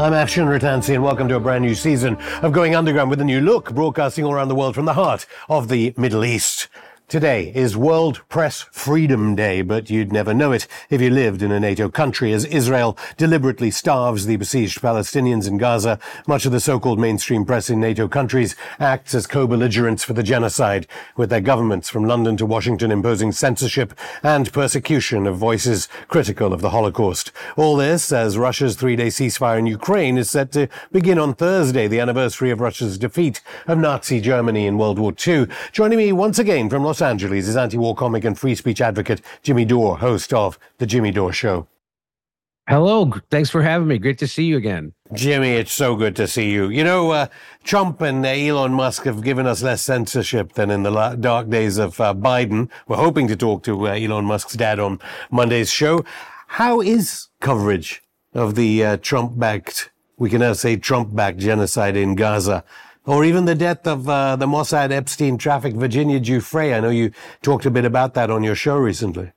I'm Afshin Rattansi, and welcome to a brand new season of Going Underground with a new look, broadcasting all around the world from the heart of the Middle East. Today is World Press Freedom Day, but you'd never know it if you lived in a NATO country, as Israel deliberately starves the besieged Palestinians in Gaza. Much of the so-called mainstream press in NATO countries acts as co-belligerents for the genocide, with their governments from London to Washington imposing censorship and persecution of voices critical of the Holocaust. All this as Russia's three-day ceasefire in Ukraine is set to begin on Thursday, the anniversary of Russia's defeat of Nazi Germany in World War II. Joining me once again from Los Angeles is anti-war comic and free speech advocate Jimmy Dore, host of The Jimmy Dore Show. Hello. Thanks for having me. Great to see you again. Jimmy, it's so good to see you. You know, Trump and Elon Musk have given us less censorship than in the dark days of Biden. We're hoping to talk to Elon Musk's dad on Monday's show. How is coverage of the Trump-backed, we can now say Trump-backed genocide in Gaza, or even the death of the Mossad Epstein trafficked Virginia Giuffre? I know you talked a bit about that on your show recently.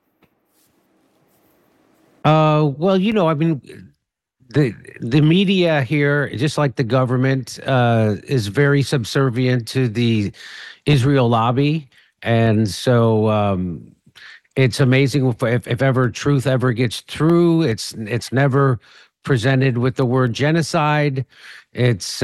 Well, you know, I mean, the media here, just like the government, is very subservient to the Israel lobby. And so it's amazing if ever truth ever gets through. It's never presented with the word genocide. It's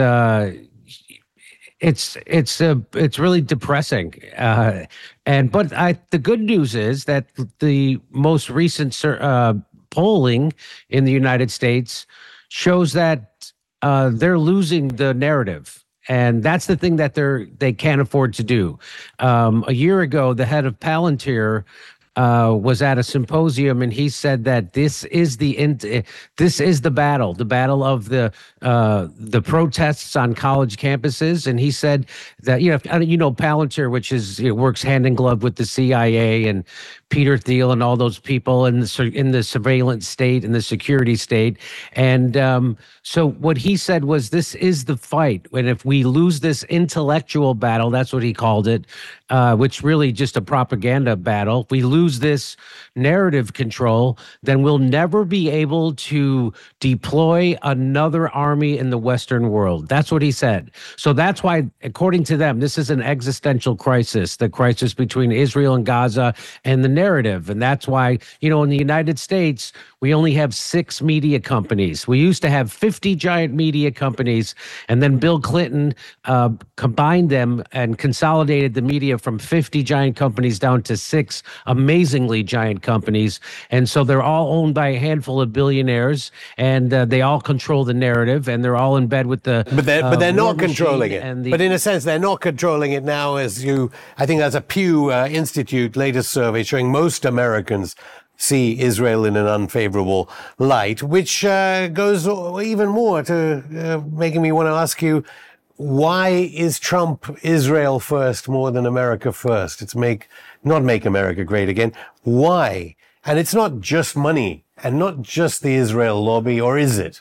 really depressing. But the good news is that the most recent polling in the United States shows that they're losing the narrative. And that's the thing that they can't afford to do. A year ago, the head of Palantir was at a symposium, and he said that this is the battle of the protests on college campuses. And he said that Palantir, which works hand in glove with the CIA and Peter Thiel and all those people in the surveillance state and the security state. And so what he said was, this is the fight. And if we lose this intellectual battle, that's what he called it, which really just a propaganda battle. If we lose this narrative control, then we'll never be able to deploy another army in the Western world. That's what he said. So that's why, according to them, this is an existential crisis, the crisis between Israel and Gaza and the narrative. And that's why, in the United States, we only have 6 media companies. We used to have 50 giant media companies, and then Bill Clinton combined them and consolidated the media from 50 giant companies down to 6 amazingly giant companies. And so they're all owned by a handful of billionaires, and they all control the narrative, and they're all in bed with the But they're not controlling it. But in a sense, they're not controlling it now, I think that's a Pew Institute latest survey showing most Americans see Israel in an unfavorable light, which goes even more to making me want to ask you, why is Trump Israel first more than America first? It's not make America great again. Why? And it's not just money and not just the Israel lobby, or is it?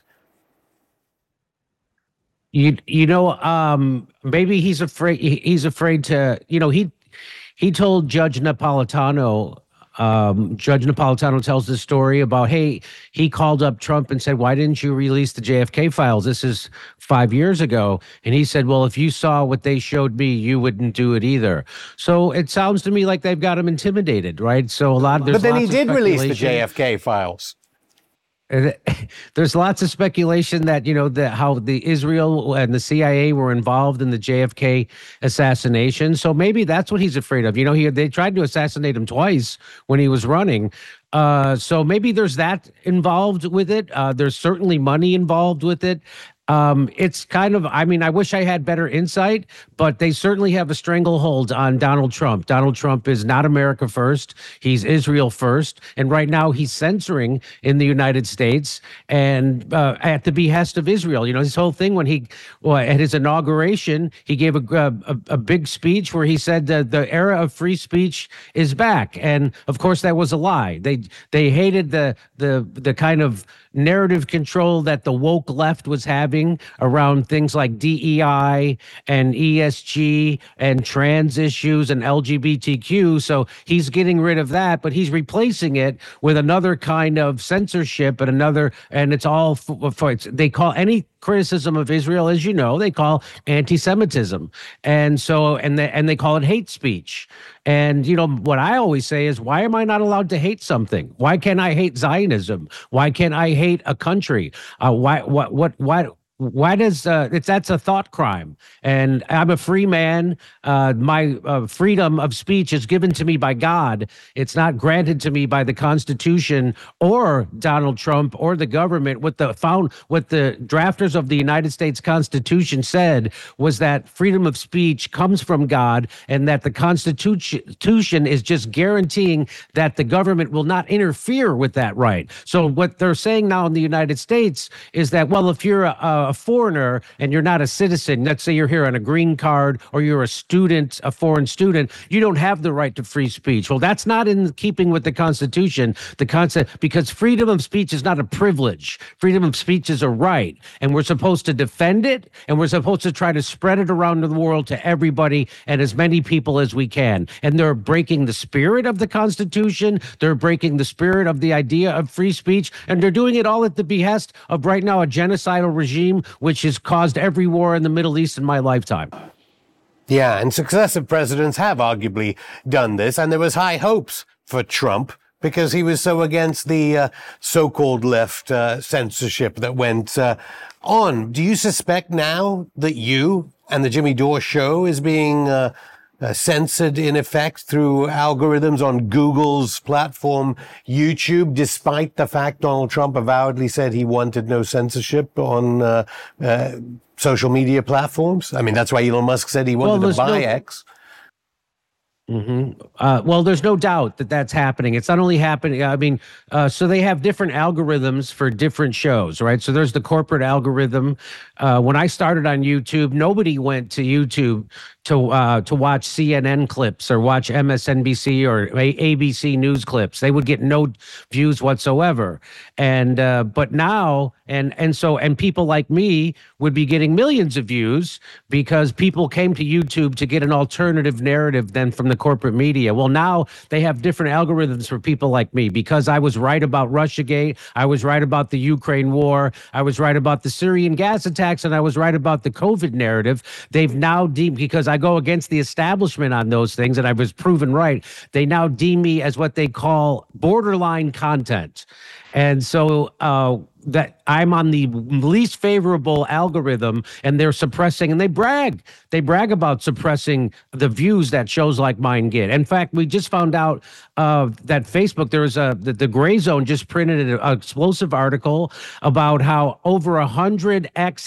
Maybe he's afraid. He's afraid to. He told Judge Napolitano. Judge Napolitano tells this story about, hey, he called up Trump and said, why didn't you release the JFK files? This is 5 years ago. And he said, well, if you saw what they showed me, you wouldn't do it either. So it sounds to me like they've got him intimidated, right? So but then he did release the JFK files. There's lots of speculation that, how the Israel and the CIA were involved in the JFK assassination. So maybe that's what he's afraid of. They tried to assassinate him twice when he was running. So maybe there's that involved with it. There's certainly money involved with it. It's kind of, I wish I had better insight, but they certainly have a stranglehold on Donald Trump. Donald Trump is not America first. He's Israel first. And right now he's censoring in the United States and at the behest of Israel. His whole thing when at his inauguration, he gave a big speech where he said the era of free speech is back. And of course that was a lie. They hated the kind of narrative control that the woke left was having having around things like DEI and ESG and trans issues and LGBTQ. So he's getting rid of that, but he's replacing it with another kind of censorship and it's all they call any criticism of Israel, as you know, they call anti-Semitism. And so, and they call it hate speech. And, what I always say is, why am I not allowed to hate something? Why can't I hate Zionism? Why can't I hate a country? Why does that's a thought crime? And I'm a free man. My freedom of speech is given to me by God. It's not granted to me by the Constitution or Donald Trump or the government. What the drafters of the United States Constitution said was that freedom of speech comes from God, and that the Constitution is just guaranteeing that the government will not interfere with that right. So what they're saying now in the United States is that, well, if you're a foreigner and you're not a citizen, let's say you're here on a green card or you're a student, a foreign student, you don't have the right to free speech. Well, that's not in keeping with the Constitution, because freedom of speech is not a privilege. Freedom of speech is a right, and we're supposed to defend it, and we're supposed to try to spread it around the world to everybody and as many people as we can. And they're breaking the spirit of the Constitution. They're breaking the spirit of the idea of free speech, and they're doing it all at the behest of right now a genocidal regime which has caused every war in the Middle East in my lifetime. Yeah, and successive presidents have arguably done this, and there was high hopes for Trump because he was so against the so-called left censorship that went on. Do you suspect now that you and the Jimmy Dore Show is being censored in effect through algorithms on Google's platform YouTube, despite the fact Donald Trump avowedly said he wanted no censorship on social media platforms? I mean, that's why Elon Musk said he wanted to buy X. Well, there's no doubt that that's happening. It's not only happening. I mean, so they have different algorithms for different shows, right? So there's the corporate algorithm. When I started on YouTube, nobody went to YouTube to watch CNN clips or watch MSNBC or ABC news clips. They would get no views whatsoever. And but now, and people like me would be getting millions of views because people came to YouTube to get an alternative narrative than from the corporate media. Well, now they have different algorithms for people like me because I was right about Russiagate. I was right about the Ukraine war. I was right about the Syrian gas attacks, and I was right about the COVID narrative. They've now deemed, because I go against the establishment on those things, and I was proven right, they now deem me as what they call borderline content. And so that I'm on the least favorable algorithm, and they're suppressing, and they brag about suppressing the views that shows like mine get. In fact, we just found out that Facebook, there's the Gray Zone just printed an explosive article about how over 100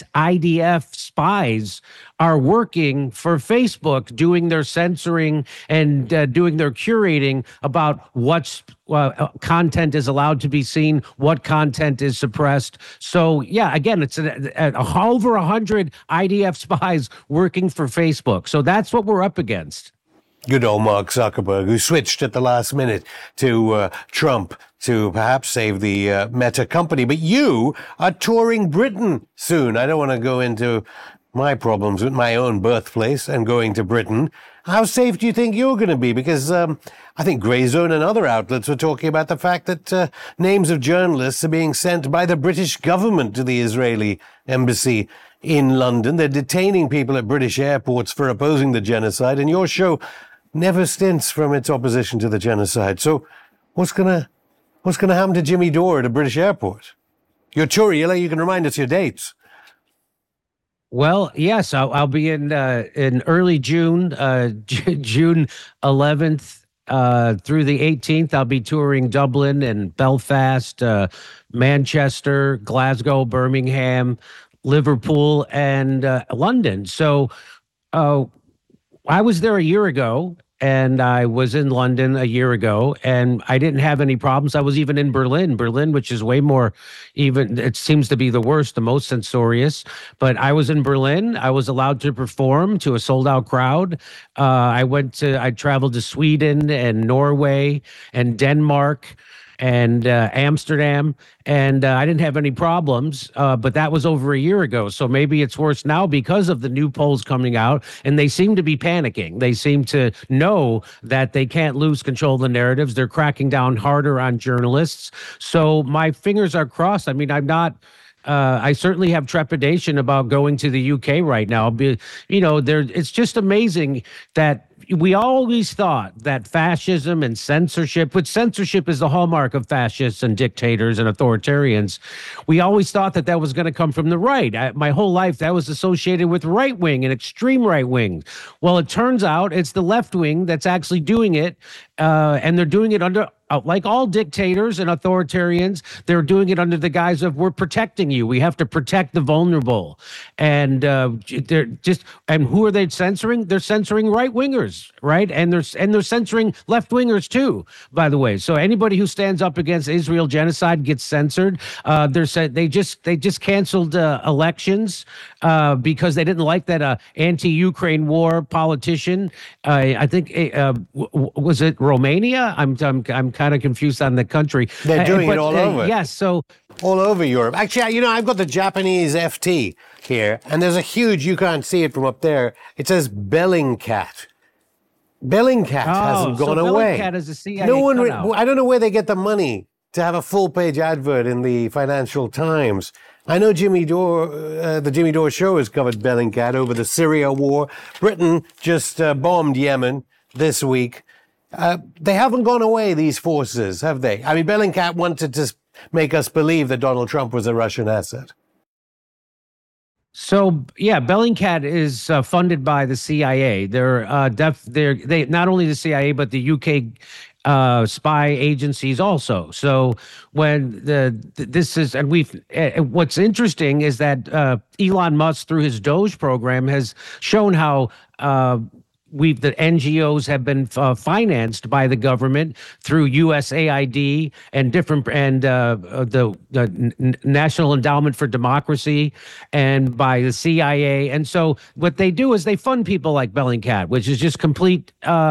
ex-IDF spies are working for Facebook, doing their censoring and doing their curating about what's content is allowed to be seen, what content is suppressed. So, yeah, again, it's over 100 IDF spies working for Facebook. So that's what we're up against. Good old Mark Zuckerberg, who switched at the last minute to Trump to perhaps save the Meta company. But you are touring Britain soon. I don't want to go into my problems with my own birthplace and going to Britain. How safe do you think you're going to be? Because I think Grey Zone and other outlets were talking about the fact that names of journalists are being sent by the British government to the Israeli embassy in London. They're detaining people at British airports for opposing the genocide, and your show never stints from its opposition to the genocide. So what's gonna happen to Jimmy Dore at a British airport? Your tour, you can remind us your dates. Well, yes, I'll be in early June, June 11th through the 18th. I'll be touring Dublin and Belfast, Manchester, Glasgow, Birmingham, Liverpool, and London. So I was there a year ago, and I was in London a year ago, and I didn't have any problems. I was even in Berlin, which is way more, even, it seems to be the worst, the most censorious. But I was in Berlin. I was allowed to perform to a sold-out crowd. I traveled to Sweden and Norway and Denmark and Amsterdam, and I didn't have any problems. But that was over a year ago, so maybe it's worse now because of the new polls coming out, and they seem to be panicking. They seem to know that they can't lose control of the narratives. They're cracking down harder on journalists. So my fingers are crossed. I mean, I'm not. I certainly have trepidation about going to the UK right now. It's just amazing that we always thought that fascism and censorship, which censorship is the hallmark of fascists and dictators and authoritarians, we always thought that that was going to come from the right. My whole life, that was associated with right wing and extreme right wing. Well, it turns out it's the left wing that's actually doing it, and they're doing it under. Like all dictators and authoritarians, they're doing it under the guise of we're protecting you. We have to protect the vulnerable, and who are they censoring? They're censoring right wingers, right? And they're censoring left wingers too, by the way. So anybody who stands up against Israel genocide gets censored. They just canceled elections because they didn't like that anti-Ukraine war politician. I think was it Romania? I'm kind of confused on the country. They're doing it all over. Yes, so all over Europe. Actually, I've got the Japanese FT here, and there's a huge, you can't see it from up there. It says Bellingcat. Bellingcat hasn't gone away. Bellingcat is a CIA No one. cutout. I don't know where they get the money to have a full-page advert in the Financial Times. I know Jimmy Dore, the Jimmy Dore Show has covered Bellingcat over the Syria war. Britain just bombed Yemen this week. They haven't gone away, these forces, have they? I mean, Bellingcat wanted to make us believe that Donald Trump was a Russian asset. So yeah, Bellingcat is funded by the CIA. They're not only the CIA but the UK spy agencies also. So when what's interesting is that Elon Musk, through his Doge program, has shown how the NGOs have been financed by the government through USAID and the National Endowment for Democracy and by the CIA. And so what they do is they fund people like Bellingcat, which is just complete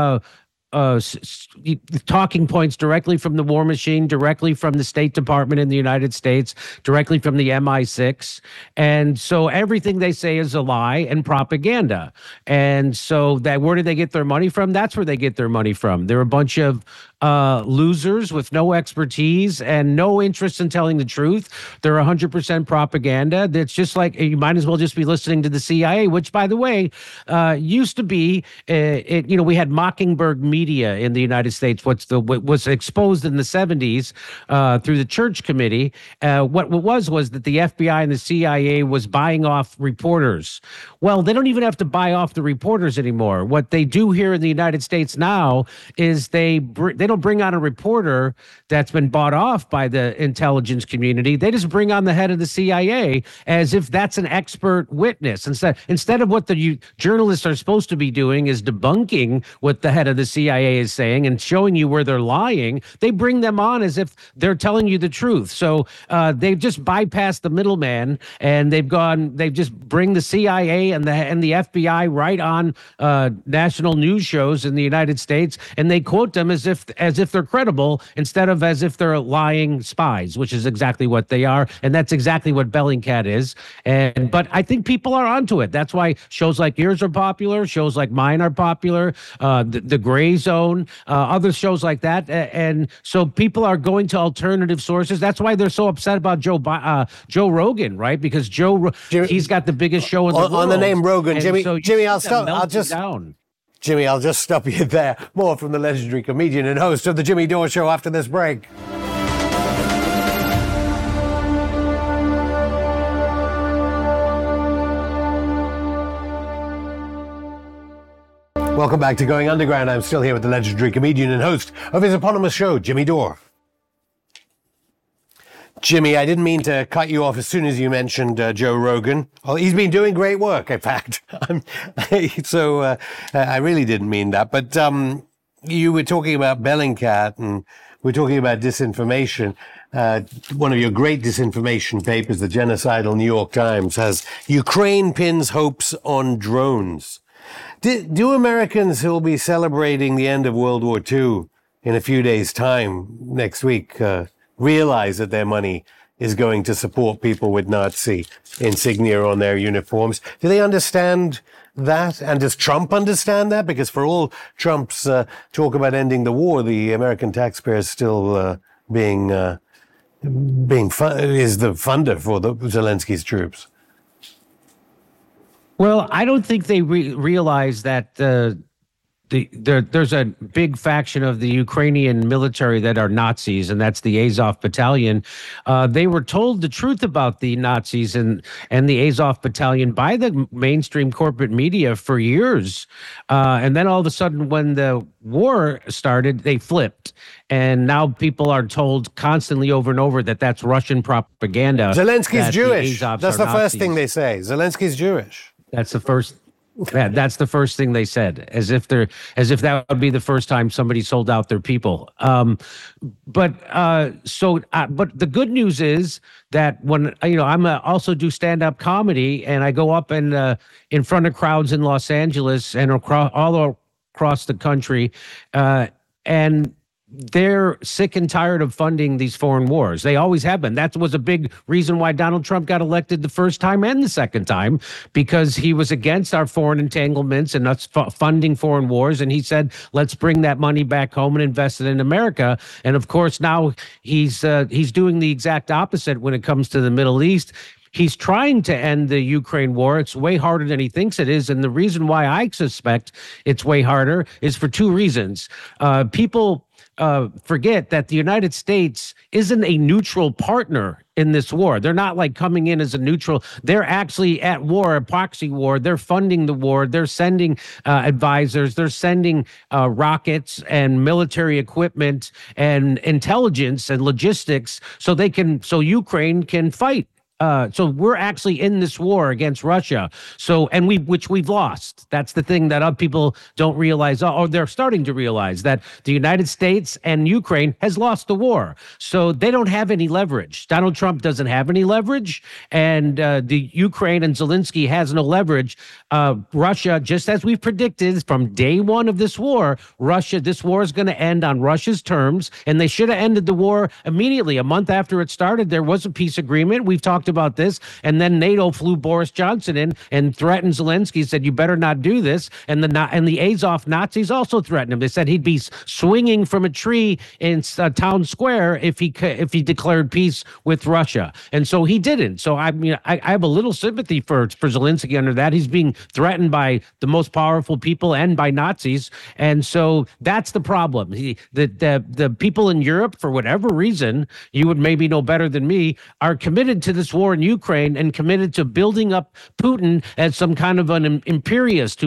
talking points directly from the war machine, directly from the State Department in the United States, directly from the MI6. And so everything they say is a lie and propaganda. And so where do they get their money from? That's where they get their money from. They're a bunch of losers with no expertise and no interest in telling the truth. They're 100% propaganda. That's just like, you might as well just be listening to the CIA, which, by the way, used to be, we had Mockingbird Media in the United States, what was exposed in the 70s through the Church Committee. What was that the FBI and the CIA was buying off reporters. Well, they don't even have to buy off the reporters anymore. What they do here in the United States now is they don't bring on a reporter that's been bought off by the intelligence community. They just bring on the head of the CIA as if that's an expert witness. Instead of what the journalists are supposed to be doing is debunking what the head of the CIA is saying and showing you where they're lying, they bring them on as if they're telling you the truth. So they've just bypassed the middleman, and they've just bring the CIA and the FBI right on national news shows in the United States, and they quote them as if they're credible instead of as if they're lying spies, which is exactly what they are, and that's exactly what Bellingcat is. But I think people are onto it. That's why shows like yours are popular, shows like mine are popular, the Gray Zone, other shows like that, and so people are going to alternative sources. That's why they're so upset about Joe Rogan, right? Because he's got the biggest show in the world. On the name Rogan, Jimmy, Jimmy, I'll just stop you there. More from the legendary comedian and host of the Jimmy Dore Show after this break. Welcome back to Going Underground. I'm still here with the legendary comedian and host of his eponymous show, Jimmy Dore. Jimmy, I didn't mean to cut you off as soon as you mentioned Joe Rogan. Well, he's been doing great work, in fact. I really didn't mean that. But you were talking about Bellingcat, and we're talking about disinformation. One of your great disinformation papers, the genocidal New York Times, has Ukraine pins hopes on drones. Do Americans who will be celebrating the end of World War II in a few days' time next week realize that their money is going to support people with Nazi insignia on their uniforms? Do they understand that? And does Trump understand that? Because for all Trump's talk about ending the war, the American taxpayer is still is the funder for the Zelensky's troops. Well, I don't think they realize that there's a big faction of the Ukrainian military that are Nazis, and that's the Azov Battalion. They were told the truth about the Nazis and the Azov Battalion by the mainstream corporate media for years. And then all of a sudden, when the war started, they flipped. And now people are told constantly over and over that that's Russian propaganda. Zelensky's Jewish. That's the first thing they say. Zelensky's Jewish. That's the first. That's the first thing they said, as if that would be the first time somebody sold out their people. But the good news is that when I'm also do stand-up comedy, and I go up and in front of crowds in Los Angeles and all across the country, and they're sick and tired of funding these foreign wars. They always have been. That was a big reason why Donald Trump got elected the first time and the second time, because he was against our foreign entanglements and us funding foreign wars. And he said, let's bring that money back home and invest it in America. And of course, now he's doing the exact opposite when it comes to the Middle East. He's trying to end the Ukraine war. It's way harder than he thinks it is. And the reason why I suspect it's way harder is for two reasons. People forget that the United States isn't a neutral partner in this war. They're not like coming in as a neutral. They're actually at war, a proxy war. They're funding the war. They're sending advisors. They're sending rockets and military equipment and intelligence and logistics so Ukraine can fight. So we're actually in this war against Russia. Which we've lost. That's the thing that other people don't realize, or they're starting to realize, that the United States and Ukraine has lost the war. So they don't have any leverage. Donald Trump doesn't have any leverage, and the Ukraine and Zelensky has no leverage. Russia, just as we've predicted from day one of this war, this war is going to end on Russia's terms, and they should have ended the war immediately. A month after it started, there was a peace agreement. We've talked about this, and then NATO flew Boris Johnson in and threatened Zelensky, said, you better not do this. And the Azov Nazis also threatened him. They said he'd be swinging from a tree in town square if he declared peace with Russia. And so he didn't. So I have a little sympathy for Zelensky under that. He's being threatened by the most powerful people and by Nazis. And so that's the problem. The people in Europe, for whatever reason, you would maybe know better than me, are committed to this war in Ukraine and committed to building up Putin as some kind of an imperialist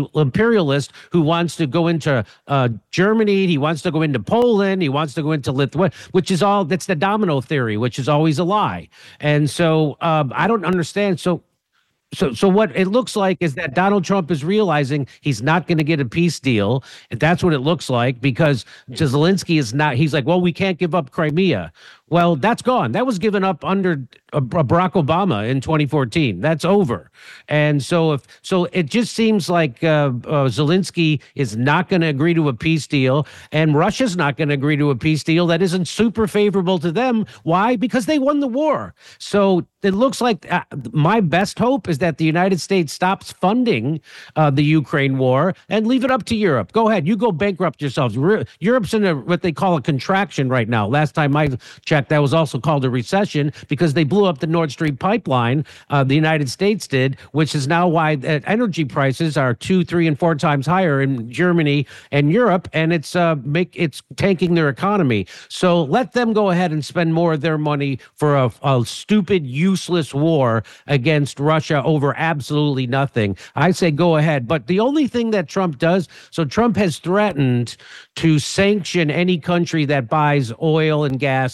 who wants to go into Germany. He wants to go into Poland. He wants to go into Lithuania, that's the domino theory, which is always a lie. And so I don't understand. So what it looks like is that Donald Trump is realizing he's not going to get a peace deal. That's what it looks like, because Zelensky is not. He's like, well, we can't give up Crimea. Well, that's gone. That was given up under Barack Obama in 2014. That's over. And so it just seems like Zelensky is not going to agree to a peace deal, and Russia's not going to agree to a peace deal that isn't super favorable to them. Why? Because they won the war. So it looks like my best hope is that the United States stops funding the Ukraine war and leave it up to Europe. Go ahead. You go bankrupt yourselves. Europe's in what they call a contraction right now. Last time I checked, that was also called a recession, because they blew up the Nord Stream pipeline. The United States did, which is now why energy prices are 2, 3, and 4 times higher in Germany and Europe, and it's tanking their economy. So let them go ahead and spend more of their money for a stupid, useless war against Russia over absolutely nothing. I say go ahead. But the only thing that Trump does, so Trump has threatened to sanction any country that buys oil and gas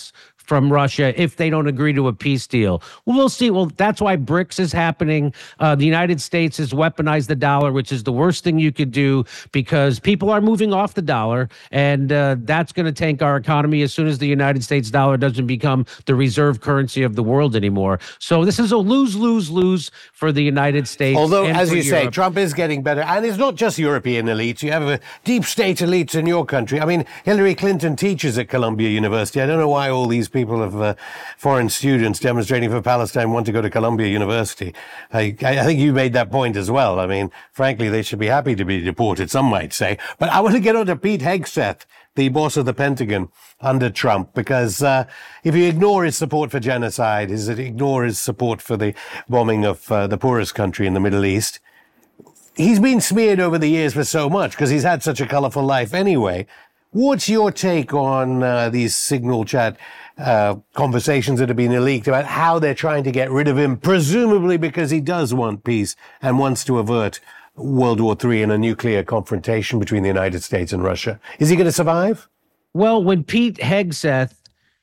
from Russia if they don't agree to a peace deal. Well, we'll see. Well, that's why BRICS is happening. The United States has weaponized the dollar, which is the worst thing you could do because people are moving off the dollar, and that's going to tank our economy as soon as the United States dollar doesn't become the reserve currency of the world anymore. So this is a lose, lose, lose for the United States. Although, and as for you say, Europe. Trump is getting better. And it's not just European elites. You have deep state elites in your country. I mean, Hillary Clinton teaches at Columbia University. I don't know why all these people of foreign students demonstrating for Palestine want to go to Columbia University. I think you made that point as well. I mean, frankly, they should be happy to be deported, some might say. But I want to get on to Pete Hegseth, the boss of the Pentagon under Trump, because if you ignore his support for genocide, ignore his support for the bombing of the poorest country in the Middle East, he's been smeared over the years for so much because he's had such a colorful life anyway. What's your take on these signal chat conversations that have been leaked about how they're trying to get rid of him, presumably because he does want peace and wants to avert World War III and a nuclear confrontation between the United States and Russia? Is he going to survive? Well, when Pete Hegseth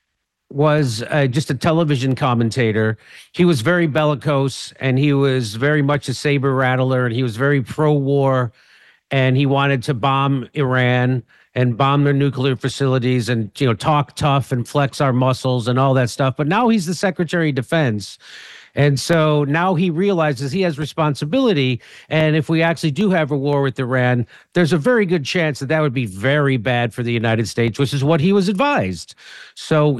was just a television commentator, he was very bellicose and he was very much a saber rattler and he was very pro-war and he wanted to bomb Iran and bomb their nuclear facilities and, you know, talk tough and flex our muscles and all that stuff. But now he's the Secretary of Defense. And so now he realizes he has responsibility. And if we actually do have a war with Iran, there's a very good chance that that would be very bad for the United States, which is what he was advised. So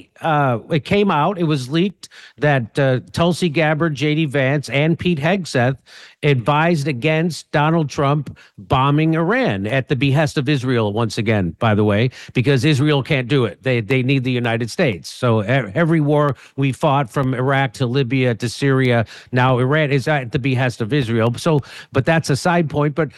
it came out, it was leaked that Tulsi Gabbard, J.D. Vance, and Pete Hegseth advised against Donald Trump bombing Iran at the behest of Israel once again, by the way, because Israel can't do it. They need the United States. So every war we fought from Iraq to Libya to Syria, now Iran is at the behest of Israel. So, but that's a side point. But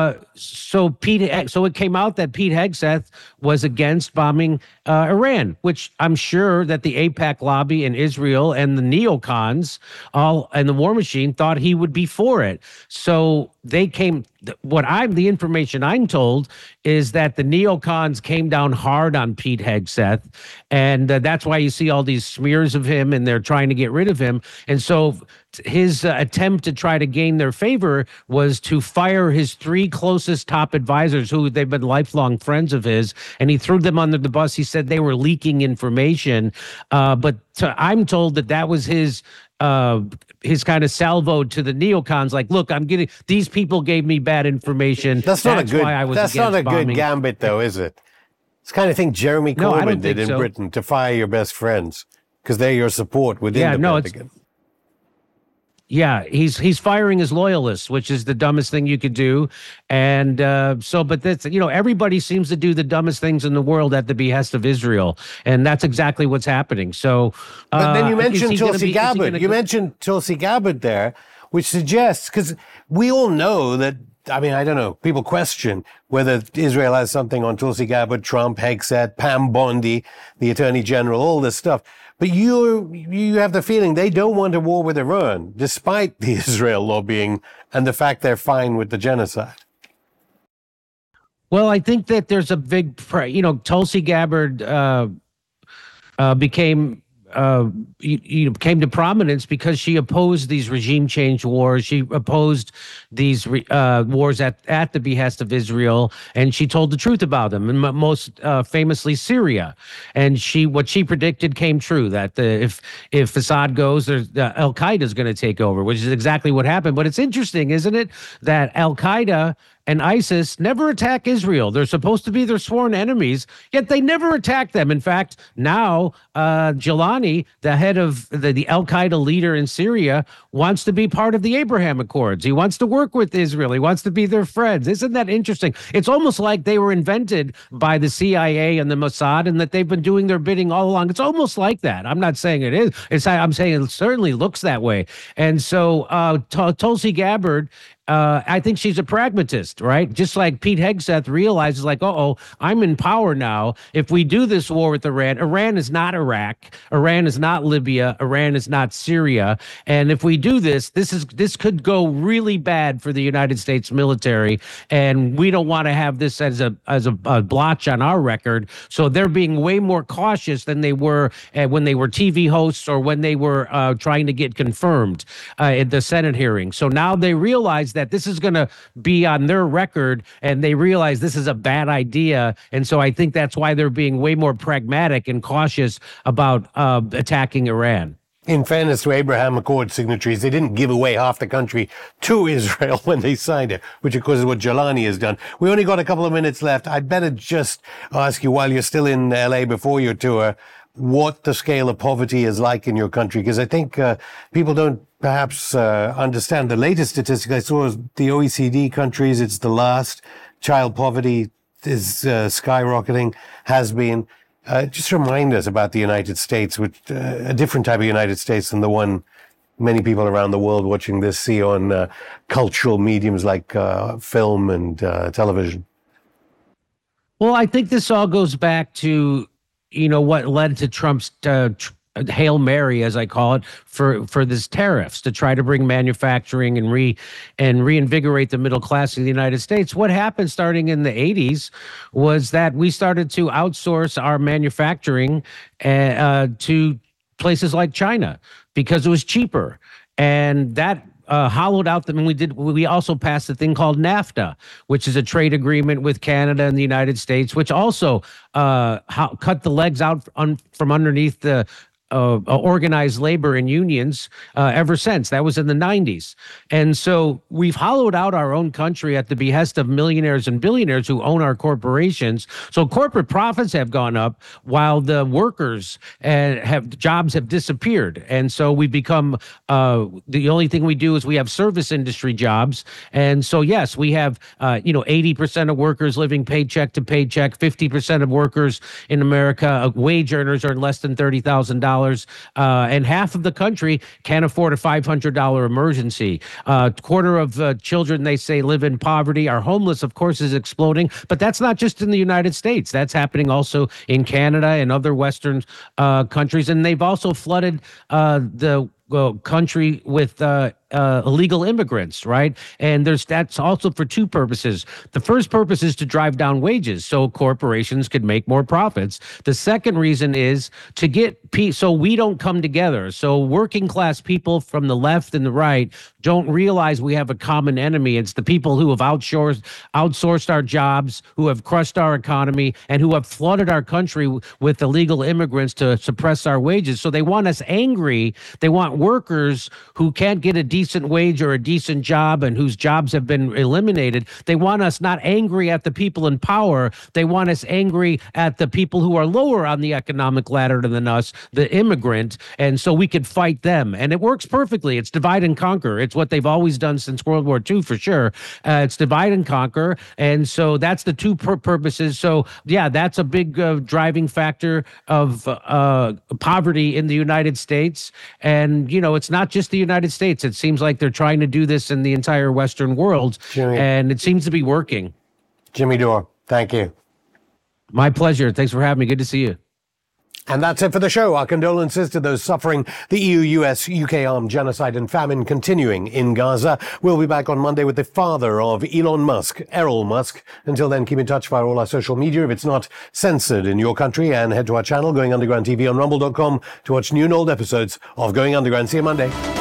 so it came out that Pete Hegseth was against bombing Iran, which I'm sure that the AIPAC lobby in Israel and the neocons and the war machine thought he would be for it. So they came. The information I'm told is that the neocons came down hard on Pete Hegseth, and that's why you see all these smears of him, and they're trying to get rid of him. And so his attempt to try to gain their favor was to fire his three closest top advisors, who they've been lifelong friends of his, and he threw them under the bus. He said they were leaking information, but I'm told that was his kind of salvo to the neocons, like, look, these people gave me bad information. That's not a good gambit, though, is it? It's the kind of thing Jeremy Corbyn did in Britain to fire your best friends because they're your support within the Pentagon. Yeah, he's firing his loyalists, which is the dumbest thing you could do. And but that's, everybody seems to do the dumbest things in the world at the behest of Israel. And that's exactly what's happening. So, but then you mentioned Tulsi Gabbard. You mentioned Tulsi Gabbard there, which suggests, because we all know that, I mean, I don't know, people question whether Israel has something on Tulsi Gabbard, Trump, Hegseth, Pam Bondi, the Attorney General, all this stuff. But you have the feeling they don't want a war with Iran, despite the Israel lobbying and the fact they're fine with the genocide. Well, I think that there's a big, Tulsi Gabbard came to prominence because she opposed these regime change wars. She opposed these wars at the behest of Israel, and she told the truth about them, and most famously Syria. And what she predicted came true, that if Assad goes, Al Qaeda is going to take over, which is exactly what happened. But it's interesting, isn't it, that Al Qaeda and ISIS never attack Israel. They're supposed to be their sworn enemies, yet they never attack them. In fact, now Gilani, the head of the Al-Qaeda leader in Syria, wants to be part of the Abraham Accords. He wants to work with Israel. He wants to be their friends. Isn't that interesting? It's almost like they were invented by the CIA and the Mossad, and that they've been doing their bidding all along. It's almost like that. I'm not saying it is. I'm saying it certainly looks that way. And so Tulsi Gabbard I think she's a pragmatist, right? Just like Pete Hegseth realizes, like, I'm in power now. If we do this war with Iran, Iran is not Iraq, Iran is not Libya, Iran is not Syria, and if we do this could go really bad for the United States military, and we don't want to have this as a blotch on our record. So they're being way more cautious than they were when they were TV hosts or when they were trying to get confirmed at the Senate hearing. So now they realize that this is going to be on their record, and they realize this is a bad idea. And so I think that's why they're being way more pragmatic and cautious about attacking Iran. In fairness to Abraham Accord signatories, they didn't give away half the country to Israel when they signed it, which of course is what Jelani has done. We only got a couple of minutes left. I'd better just ask you, while you're still in LA before your tour, what the scale of poverty is like in your country, because I think people don't perhaps understand the latest statistic I saw is the OECD countries. It's the last. Child poverty is skyrocketing, has been. Just remind us about the United States, which a different type of United States than the one many people around the world watching this see on cultural mediums like film and television. Well, I think this all goes back to what led to Trump's Hail Mary, as I call it, for this tariffs to try to bring manufacturing and reinvigorate the middle class in the United States. What happened starting in the 80s was that we started to outsource our manufacturing to places like China because it was cheaper, and that hollowed out them. And we also passed a thing called NAFTA, which is a trade agreement with Canada and the United States, which also cut the legs out from underneath the organized labor and unions ever since. That was in the 90s. And so we've hollowed out our own country at the behest of millionaires and billionaires who own our corporations. So corporate profits have gone up while the workers jobs have disappeared. And so we've become the only thing we do is we have service industry jobs. And so, yes, we have 80% of workers living paycheck to paycheck, 50% of workers in America, wage earners, earn less than $30,000. And half of the country can't afford a $500 emergency. Quarter of children, they say, live in poverty. Our homeless, of course, is exploding. But that's not just in the United States. That's happening also in Canada and other Western countries. And they've also flooded the country with illegal immigrants, right? And that's also for two purposes. The first purpose is to drive down wages so corporations could make more profits. The second reason is to get so we don't come together. So working class people from the left and the right don't realize we have a common enemy. It's the people who have outsourced our jobs, who have crushed our economy, and who have flooded our country with illegal immigrants to suppress our wages. So they want us angry. They want workers who can't get a decent wage or a decent job and whose jobs have been eliminated. They want us not angry at the people in power. They want us angry at the people who are lower on the economic ladder than us, the immigrant. And so we could fight them. And it works perfectly. It's divide and conquer. It's what they've always done since World War II, for sure. It's divide and conquer. And so that's the two purposes. So, yeah, that's a big driving factor of poverty in the United States. And, it's not just the United States. It seems like they're trying to do this in the entire Western world. Jimmy. And it seems to be working. Jimmy Dore, thank you. My pleasure. Thanks for having me. Good to see you. And that's it for the show. Our condolences to those suffering the EU, US, UK armed genocide and famine continuing in Gaza. We'll be back on Monday with the father of Elon Musk, Errol Musk. Until then, keep in touch via all our social media if it's not censored in your country, and head to our channel, Going Underground TV, on rumble.com to watch new and old episodes of Going Underground. See you Monday.